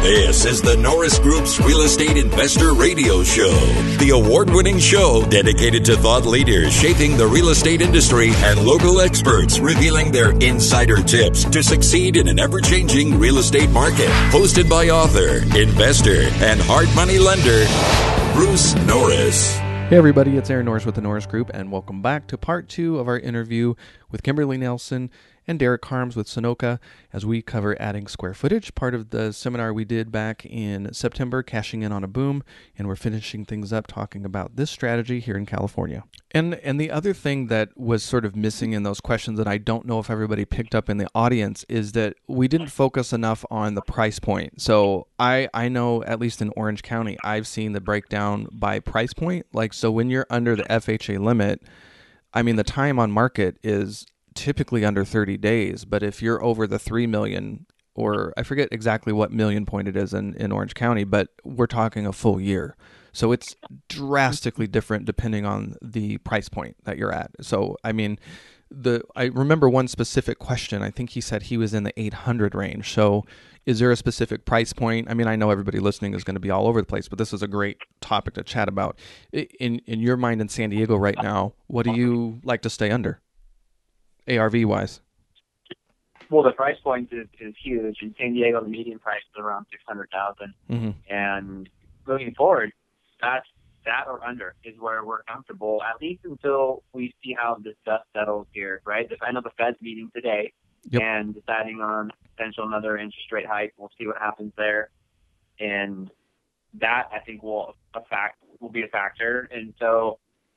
This is the Norris Group's Real Estate Investor Radio Show, the award-winning show dedicated to thought leaders shaping the real estate industry and local experts revealing their insider tips to succeed in an ever-changing real estate market. Hosted by author, investor, and hard money lender, Bruce Norris. Hey everybody, it's Aaron Norris with the Norris Group, and welcome back to part 2 of our interview with Kimberly Nelson and Derek Harms with Sunoco as we cover adding square footage, part of the seminar we did back in September, Cashing In on a Boom, and we're finishing things up talking about this strategy here in California. And the other thing that was sort of missing in those questions that I don't know if everybody picked up in the audience is that we didn't focus enough on the price point. So I know, at least in Orange County, I've seen the breakdown by price point. Like, so when you're under the FHA limit, I mean, the time on market is typically under 30 days, but if you're over the 3 million, or I forget exactly what million point it is in Orange County, but we're talking a full year. So it's drastically different depending on the price point that you're at. So, I mean, I remember one specific question. I think he said he was in the 800 range. So is there a specific price point? I mean, I know everybody listening is going to be all over the place, but this is a great topic to chat about. In your mind in San Diego right now, what do you like to stay under, ARV-wise? Well, the price point is huge. In San Diego, the median price is around $600,000. Mm-hmm. And moving forward, that or under is where we're comfortable, at least until we see how this dust settles here, right? I know the Fed's meeting today and deciding on potential another interest rate hike. We'll see what happens there. And that, I think, will be a factor. And so,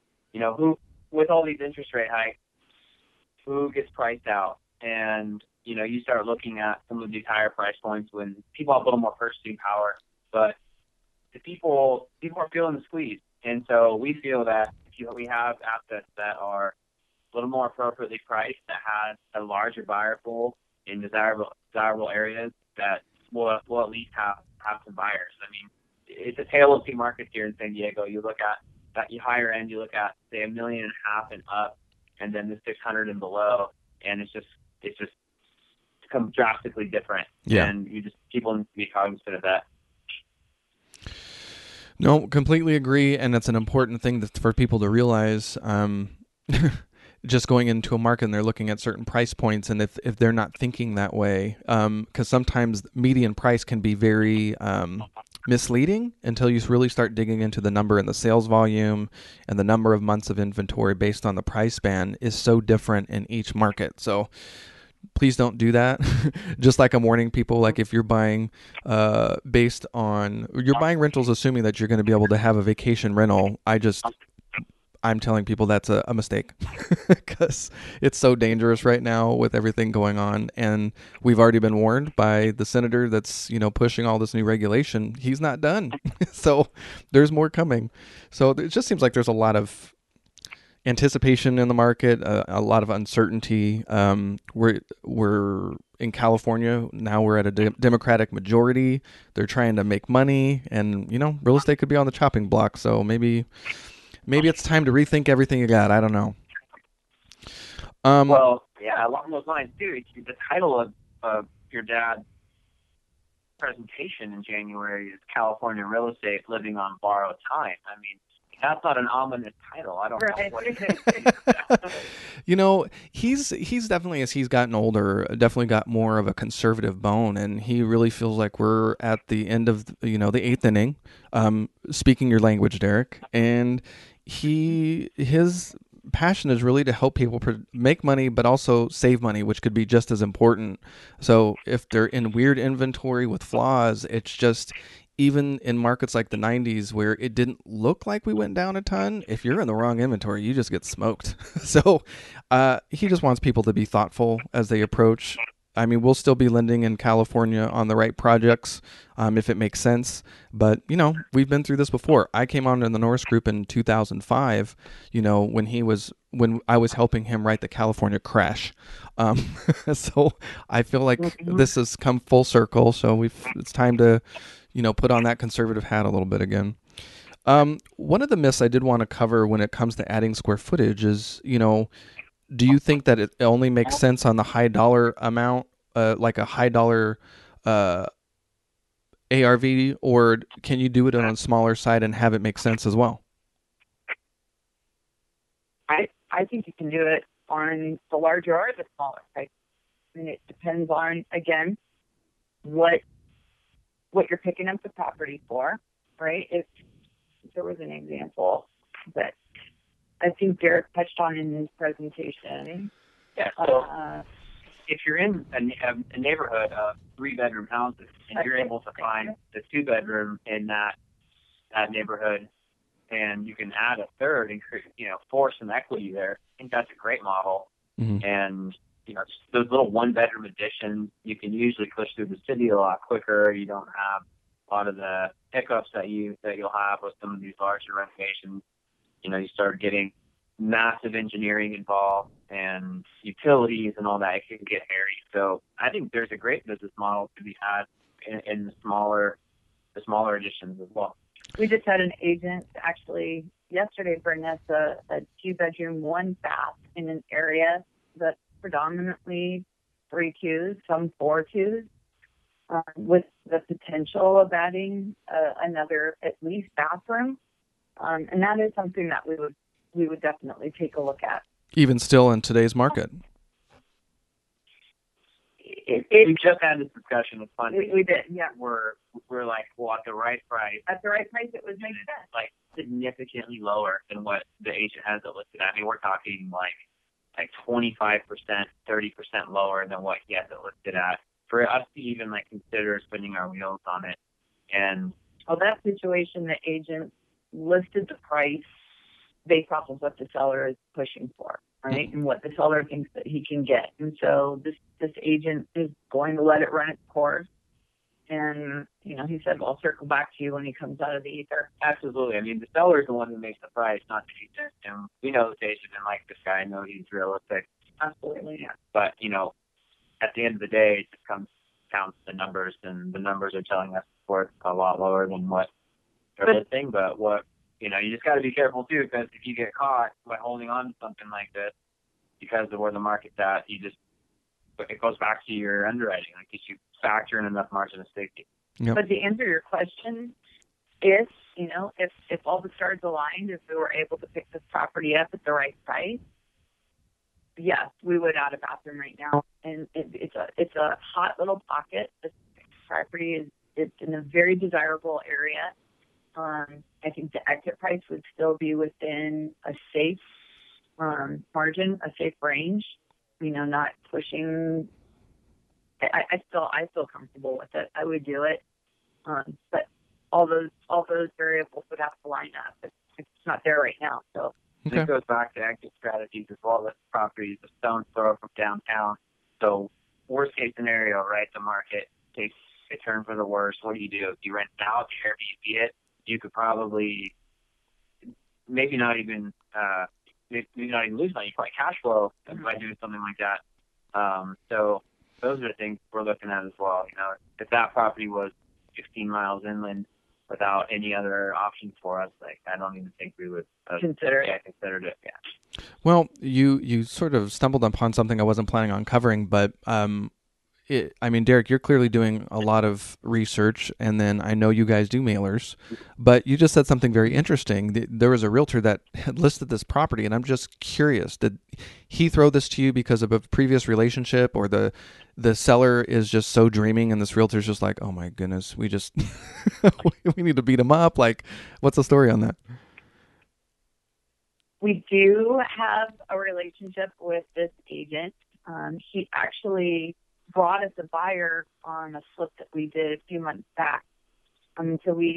with all these interest rate hikes, who gets priced out? And, you start looking at some of these higher price points when people have a little more purchasing power, but the people are feeling the squeeze. And so we feel that if we have assets that are a little more appropriately priced, that has a larger buyer pool in desirable areas, that will at least have some buyers. I mean, it's a tale of two markets here in San Diego. You look at that higher end, you look at, say, $1.5 million and up, and then the 600 and below, and it's just become drastically different. Yeah. And people need to be cognizant of that. No, completely agree, and it's an important thing for people to realize. Just going into a market and they're looking at certain price points, and if they're not thinking that way, because sometimes median price can be very misleading until you really start digging into the number, and the sales volume and the number of months of inventory based on the price span is so different in each market. So please don't do that. Just like I'm warning people, like if you're buying based on, you're buying rentals assuming that you're going to be able to have a vacation rental, I'm telling people that's a mistake because it's so dangerous right now with everything going on. And we've already been warned by the senator that's, pushing all this new regulation. He's not done. So there's more coming. So it just seems like there's a lot of anticipation in the market, a lot of uncertainty. We're in California now. We're at a Democratic majority. They're trying to make money, and real estate could be on the chopping block. So maybe it's time to rethink everything you got. I don't know. Well, yeah, along those lines too. The title of your dad's presentation in January is California Real Estate Living on Borrowed Time. I mean, that's not an ominous title. I don't know what it is. He's definitely, as he's gotten older, definitely got more of a conservative bone, and he really feels like we're at the end of, the eighth inning, speaking your language, Derek. And his passion is really to help people make money, but also save money, which could be just as important. So if they're in weird inventory with flaws, it's just, even in markets like the 90s where it didn't look like we went down a ton, if you're in the wrong inventory, you just get smoked. So he just wants people to be thoughtful as they approach. I mean, we'll still be lending in California on the right projects if it makes sense. But, we've been through this before. I came on in the Norris Group in 2005, when I was helping him write the California crash. So I feel like this has come full circle. So it's time to put on that conservative hat a little bit again. One of the myths I did want to cover when it comes to adding square footage is, do you think that it only makes sense on the high dollar amount, like a high dollar ARV, or can you do it on a smaller site and have it make sense as well? I think you can do it on the larger or the smaller site. I mean, it depends on, again, what you're picking up the property for, right? If there was an example that I think Derek touched on in his presentation. Yeah, so if you're in a neighborhood of 3-bedroom houses and you're able to find the 2-bedroom in that neighborhood, and you can add a third and force some equity there, I think that's a great model. Mm-hmm. And just those little 1-bedroom additions, you can usually push through the city a lot quicker. You don't have a lot of the hiccups that you'll have with some of these larger renovations. You start getting massive engineering involved and utilities and all that. It can get hairy. So I think there's a great business model to be had in the smaller additions as well. We just had an agent actually yesterday bring us a 2-bedroom, 1-bath in an area that's predominantly 3-2s, some 4-2s, with the potential of adding another at least bathroom. And that is something that we would definitely take a look at. Even still in today's market. We just had this discussion. It's funny. We did, yeah. We're like, well, at the right price. At the right price, it would make sense. Like significantly lower than what the agent has it listed. I mean, we're talking like 25%, 30% lower than what he has it listed at. For us to even consider spinning our wheels on it. And that situation, the agent listed the price based off of what the seller is pushing for, right? And what the seller thinks that he can get. And so this agent is going to let it run its course. And, he said, well, I'll circle back to you when he comes out of the ether. Absolutely. I mean, the seller is the one who makes the price, not the agent. And we know this agent and like this guy. I know he's realistic. Absolutely, yeah. But, at the end of the day, it just comes down to the numbers, and the numbers are telling us it's worth a lot lower than what they're listing. But you just got to be careful too, because if you get caught by holding on to something like this because of where the market's at, it goes back to your underwriting. You should factor in enough margin of safety. Yep. But to answer your question, if all the stars aligned, if we were able to pick this property up at the right price, yes, we would add a bathroom right now. And it's a hot little pocket. This property it's in a very desirable area. I think the exit price would still be within a safe margin, a safe range. Not pushing. I feel comfortable with it. I would do it. But all those variables would have to line up. It's not there right now, so. Okay. It goes back to exit strategies as well. This property is a stone's throw from downtown. So worst case scenario, right? The market takes a turn for the worse. What do? If you rent it out, you Airbnb it, you could probably maybe not even lose money. You probably cash flow by doing something like that. So those are the things we're looking at as well. If that property was 15 miles inland without any other options for us, I don't even think we would consider it. Yeah, considered it. Yeah. Well, you sort of stumbled upon something I wasn't planning on covering, but Derek, you're clearly doing a lot of research, and then I know you guys do mailers, but you just said something very interesting. There was a realtor that had listed this property, and I'm just curious, did he throw this to you because of a previous relationship, or the seller is just so dreaming and this realtor's just like, oh my goodness, we just we need to beat him up? What's the story on that? We do have a relationship with this agent. He actually brought us a buyer on a flip that we did a few months back. So we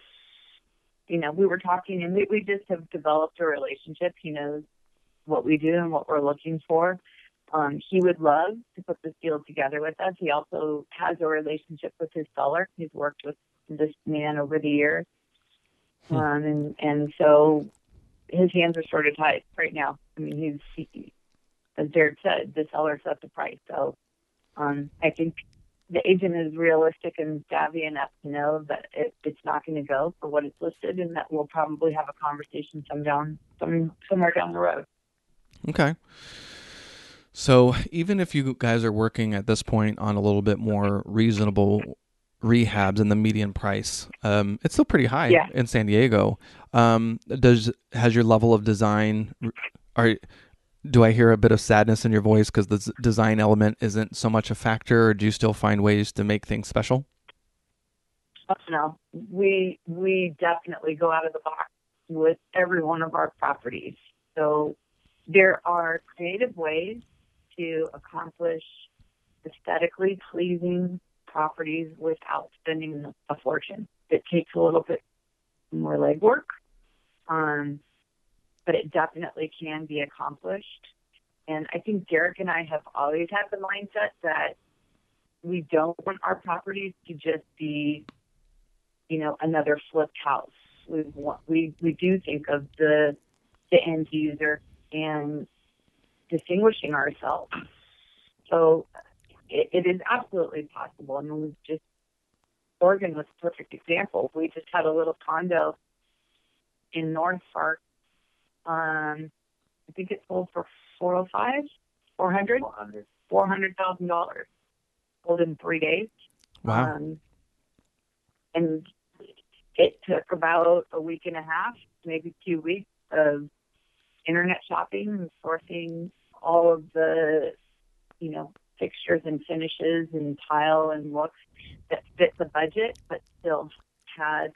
were talking, and we just have developed a relationship. He knows what we do and what we're looking for. He would love to put this deal together with us. He also has a relationship with his seller. He's worked with this man over the years. And so his hands are sort of tied right now. I mean, he, as Derek said, the seller set the price. So I think the agent is realistic and savvy enough to know that it's not going to go for what it's listed, and that we'll probably have a conversation somewhere down the road. Okay. So even if you guys are working at this point on a little bit more reasonable rehabs and the median price. It's still pretty high Yeah. in San Diego. Has your level of design, do I hear a bit of sadness in your voice because the design element isn't so much a factor, or do you still find ways to make things special? No, we definitely go out of the box with every one of our properties. So there are creative ways to accomplish aesthetically pleasing properties without spending a fortune. It takes a little bit more legwork, but it definitely can be accomplished. And I think Derek and I have always had the mindset that we don't want our properties to just be, another flipped house. We do think of the end user and distinguishing ourselves. So it is absolutely possible. And we've just, Oregon was a perfect example. We just had a little condo in North Park. I think it sold for $400,000 sold in 3 days. Wow. And it took about a week and a half, maybe 2 weeks of internet shopping and sourcing all of the, fixtures and finishes and tile and looks that fit the budget, but still had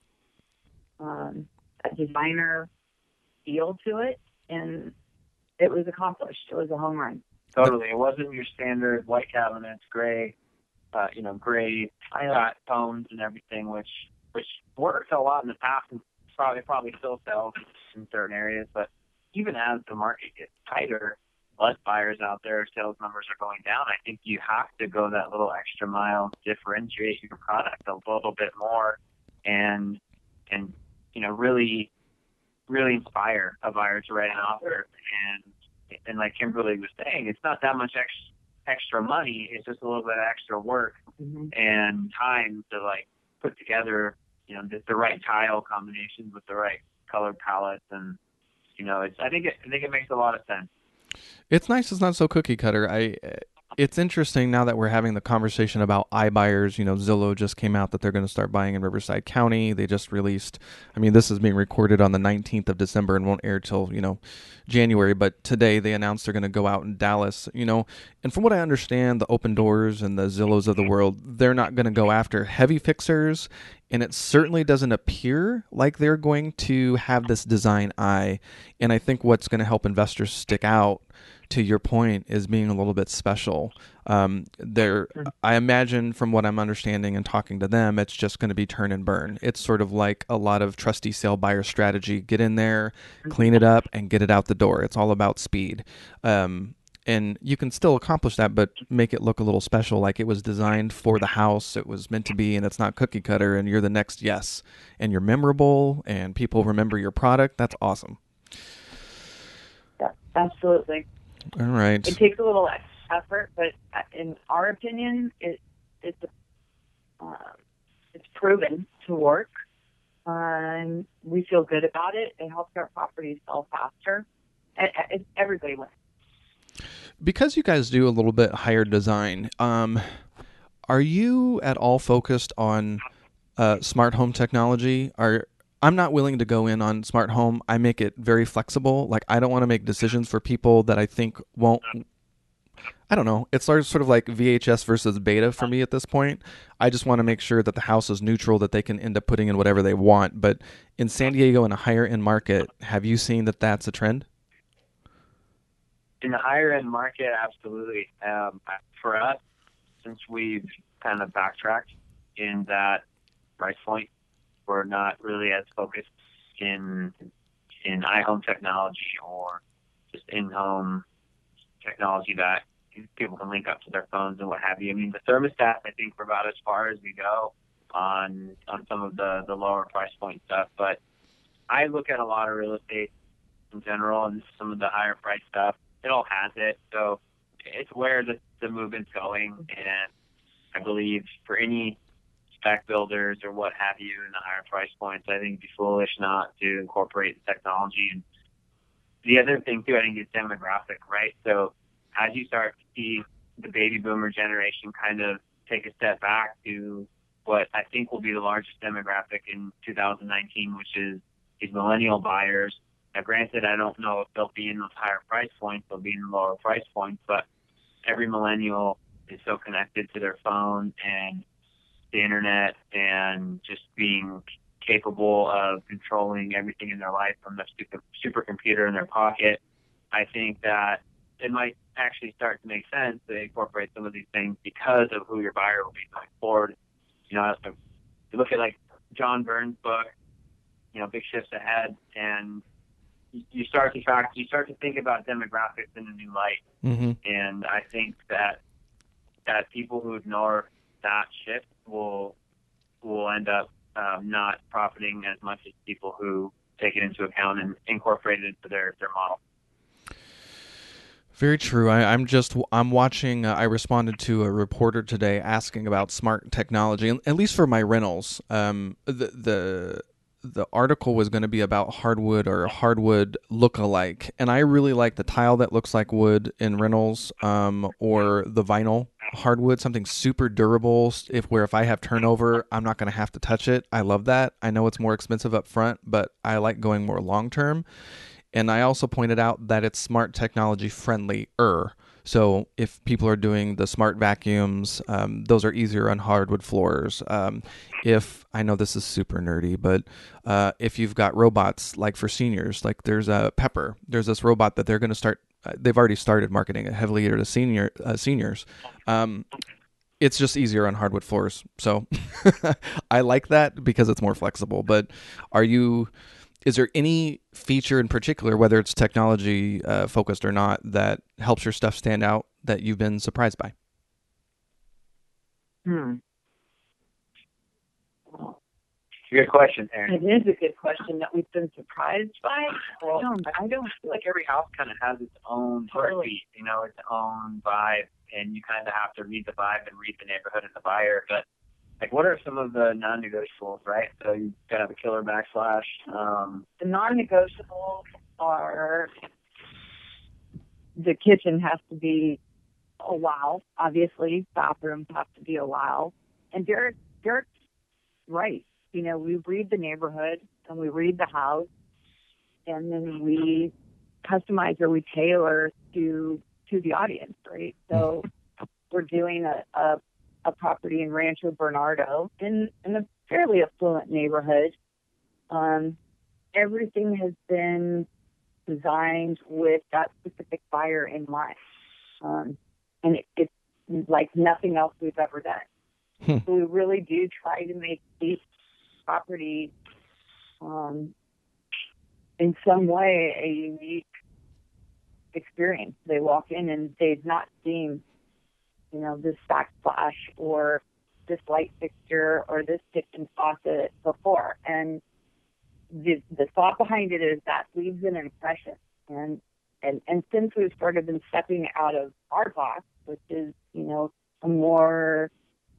a designer feel to it. And it was accomplished. It was a home run. Totally. It wasn't your standard white cabinets, gray, gray tones and everything, which worked a lot in the past and probably still sells in certain areas. But even as the market gets tighter, less buyers out there, sales numbers are going down. I think you have to go that little extra mile, differentiate your product a little bit more, and really inspire a buyer to write an offer. And like Kimberly was saying, it's not that much extra money. It's just a little bit of extra work and time to put together, the right tile combinations with the right color palettes. And, I think it makes a lot of sense. It's nice. It's not so cookie cutter. It's interesting now that we're having the conversation about iBuyers. Zillow just came out that they're going to start buying in Riverside County. They just released, this is being recorded on the 19th of December and won't air till, January. But today they announced they're going to go out in Dallas, and from what I understand, the Open Doors and the Zillows of the world, they're not going to go after heavy fixers. And it certainly doesn't appear like they're going to have this design eye. And I think what's going to help investors stick out, to your point, is being a little bit special. I imagine, from what I'm understanding and talking to them, it's just going to be turn and burn. It's sort of like a lot of trustee sale buyer strategy. Get in there, clean it up, and get it out the door. It's all about speed. And you can still accomplish that, but make it look a little special, like it was designed for the house it was meant to be, and it's not cookie cutter, and you're the next yes. And you're memorable, and people remember your product. That's awesome. Yeah, absolutely. All right. It takes a little effort, but in our opinion, it's proven to work. And we feel good about it. It helps our properties sell faster. Everybody wins. Because you guys do a little bit higher design, are you at all focused on smart home technology? I'm not willing to go in on smart home. I make it very flexible. Like, I don't want to make decisions for people that I think won't. I don't know. It's sort of like VHS versus beta for me at this point. I just want to make sure that the house is neutral, that they can end up putting in whatever they want. But in San Diego, in a higher end market, have you seen that that's a trend? In the higher end market, absolutely. For us, since we've kind of backtracked in that price point, we're not really as focused in iHome technology or just in-home technology that people can link up to their phones and what have you. The thermostat, I think, we're about as far as we go on some of the lower price point stuff. But I look at a lot of real estate in general and some of the higher price stuff. It all has it. So it's where the movement's going. And I believe for any spec builders or what have you in the higher price points, I think it'd be foolish not to incorporate the technology. And the other thing too, I think, is demographic, right? So as you start to see the baby boomer generation kind of take a step back to what I think will be the largest demographic in 2019, which is these millennial buyers. Now, granted, I don't know if they'll be in those higher price points, they'll be in lower price points, but every millennial is so connected to their phone and the internet and just being capable of controlling everything in their life from the supercomputer in their pocket. I think that it might actually start to make sense to incorporate some of these things because of who your buyer will be going forward. You know, if you look at like John Burns' book, you know, Big Shifts Ahead, and you start to think about demographics in a new light. Mm-hmm. And I think that people who ignore that shift will end up not profiting as much as people who take it into account and incorporate it into their model. Very true. I'm watching. I responded to a reporter today asking about smart technology, at least for my rentals. The article was going to be about hardwood or hardwood look-alike, and I really like the tile that looks like wood in rentals, or the vinyl hardwood, something super durable. If I have turnover, I'm not going to have to touch it. I love that. I know it's more expensive up front, but I like going more long-term. And I also pointed out that it's smart technology friendly-er. So if people are doing the smart vacuums, those are easier on hardwood floors. If I know this is super nerdy, but if you've got robots like for seniors, like there's a Pepper, there's this robot that they're going to start. They've already started marketing it heavily to seniors. It's just easier on hardwood floors. So I like that because it's more flexible. But is there any feature in particular, whether it's technology focused or not, that helps your stuff stand out that you've been surprised by? Good question, Aaron. It is a good question that we've been surprised by. Well, I don't feel like every house kind of has its own heartbeat, you know, its own vibe, and you kind of have to read the vibe and read the neighborhood and the buyer. But like, what are some of the non-negotiables, right? So you gotta have a killer backsplash. The non-negotiables are the kitchen has to be a wow. Obviously, bathrooms have to be a wow. And Derek's right. You know, we read the neighborhood and we read the house, and then we customize or we tailor to the audience, right? So we're doing a property in Rancho Bernardo in a fairly affluent neighborhood. Everything has been designed with that specific buyer in mind. And it's like nothing else we've ever done. So we really do try to make each property in some way a unique experience. They walk in and they've not seen, you know, this backsplash or this light fixture or this kitchen faucet before. And the thought behind it is that leaves an impression. And since we've sort of been stepping out of our box, which is, you know, a more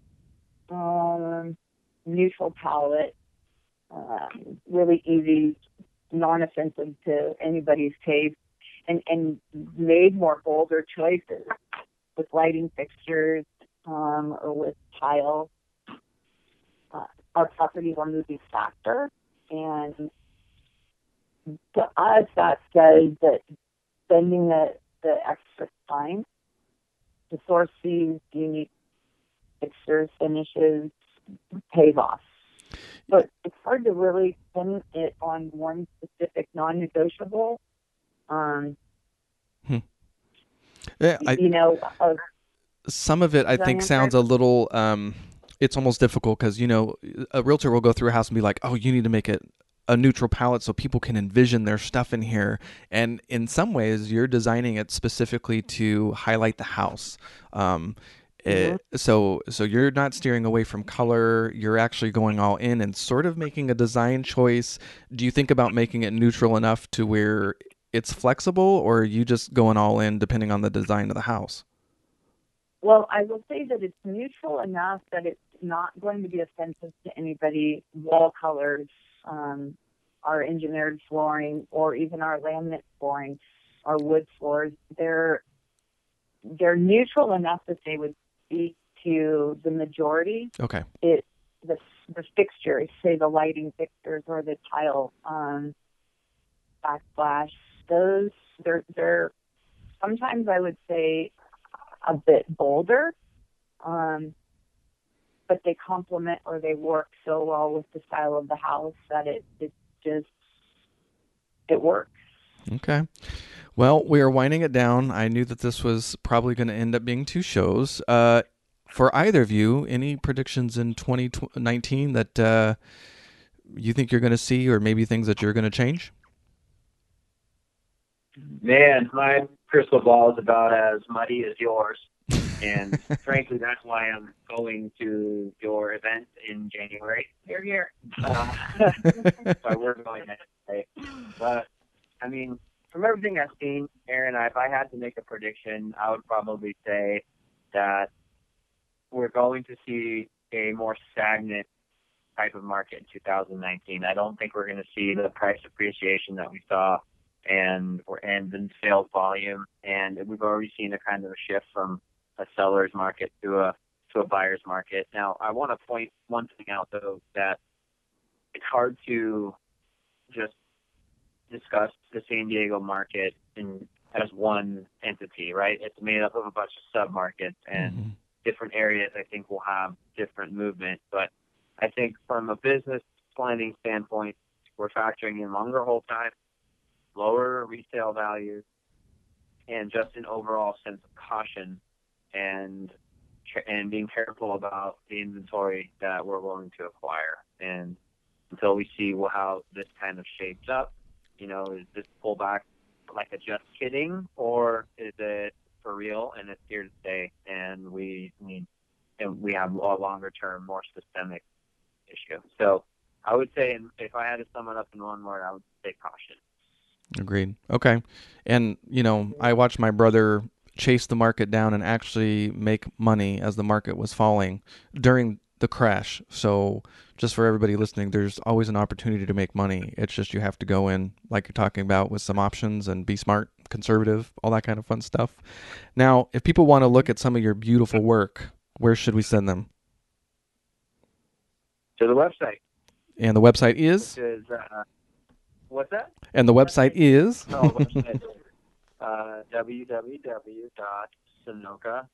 neutral palette, really easy, non-offensive to anybody's taste, and made more bolder choices with lighting fixtures or with tile. Our properties are moving faster, and to us that says that spending the extra time to source these unique fixtures, finishes, pays off. But it's hard to really pin it on one specific non-negotiable. Yeah, some of it I think sounds a little. It's almost difficult because, you know, a realtor will go through a house and be like, "Oh, you need to make it a neutral palette so people can envision their stuff in here." And in some ways, you're designing it specifically to highlight the house. So you're not steering away from color. You're actually going all in and sort of making a design choice. Do you think about making it neutral enough to where it's flexible, or are you just going all in depending on the design of the house? Well, I will say that it's neutral enough that it's not going to be offensive to anybody. Wall colors, our engineered flooring, or even our laminate flooring, our wood floors, they're neutral enough that they would speak to the majority. Okay. the fixtures, say the lighting fixtures or the tile backsplash, those they're sometimes I would say a bit bolder, but they complement or they work so well with the style of the house that it works. Okay. Well, we are winding it down. I knew that this was probably going to end up being 2 shows. For either of you, any predictions in 2019 that you think you're going to see, or maybe things that you're going to change? Man, my crystal ball is about as muddy as yours. And frankly, that's why I'm going to your event in January. Here. So we're going next day. But, I mean, from everything I've seen, Aaron, if I had to make a prediction, I would probably say that we're going to see a more stagnant type of market in 2019. I don't think we're going to see the price appreciation that we saw and in sales volume. And we've already seen a kind of a shift from a seller's market to a buyer's market. Now, I want to point one thing out, though, that it's hard to just discuss the San Diego market as one entity, right? It's made up of a bunch of sub-markets, and different areas I think will have different movement. But I think from a business planning standpoint, we're factoring in longer hold time, lower resale values, and just an overall sense of caution and being careful about the inventory that we're willing to acquire. And until we see how this kind of shapes up, is this pullback like a just kidding, or is it for real and it's here to stay, and we have a longer term, more systemic issue? So I would say, if I had to sum it up in one word, I would say caution. Agreed. Okay. And, I watched my brother chase the market down and actually make money as the market was falling during the crash. So just for everybody listening, there's always an opportunity to make money. It's just you have to go in, like you're talking about, with some options and be smart, conservative, all that kind of fun stuff. Now, if people want to look at some of your beautiful work, where should we send them? To the website. And the website is? What's that? And the website is? website www.sonoca,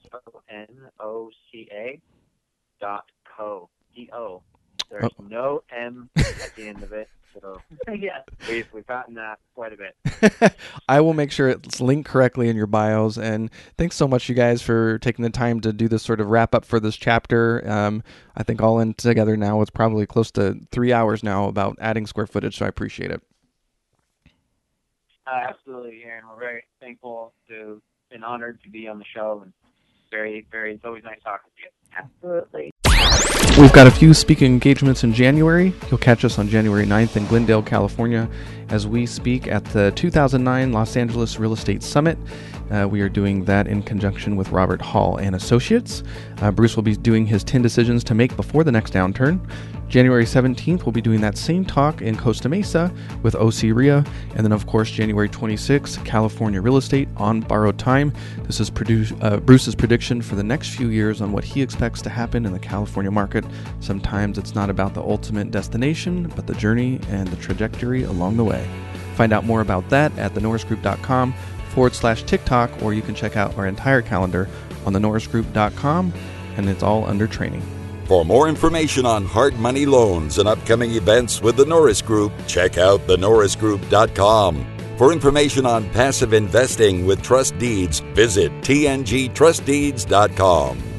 SONOCA.co. C-O. There's no M at the end of it. So Yes. we've gotten that quite a bit. I will make sure it's linked correctly in your bios. And thanks so much, you guys, for taking the time to do this sort of wrap up for this chapter. I think all in together now, it's probably close to 3 hours now about adding square footage, so I appreciate it. Absolutely, Aaron. We're very thankful and honored to be on the show, and it's always nice talking to you. Absolutely. We've got a few speaking engagements in January. You'll catch us on January 9th in Glendale, California, as we speak at the 2009 Los Angeles Real Estate Summit. We are doing that in conjunction with Robert Hall and Associates. Bruce will be doing his 10 decisions to make before the next downturn. January 17th, we'll be doing that same talk in Costa Mesa with OC RIA. And then, of course, January 26th, California Real Estate on Borrowed Time. This is Bruce's prediction for the next few years on what he expects to happen in the California market. Sometimes it's not about the ultimate destination, but the journey and the trajectory along the way. Find out more about that at thenorrisgroup.com/TikTok, or you can check out our entire calendar on thenorrisgroup.com, and it's all under training. For more information on hard money loans and upcoming events with the Norris Group, check out thenorrisgroup.com. For information on passive investing with trust deeds, visit tngtrustdeeds.com.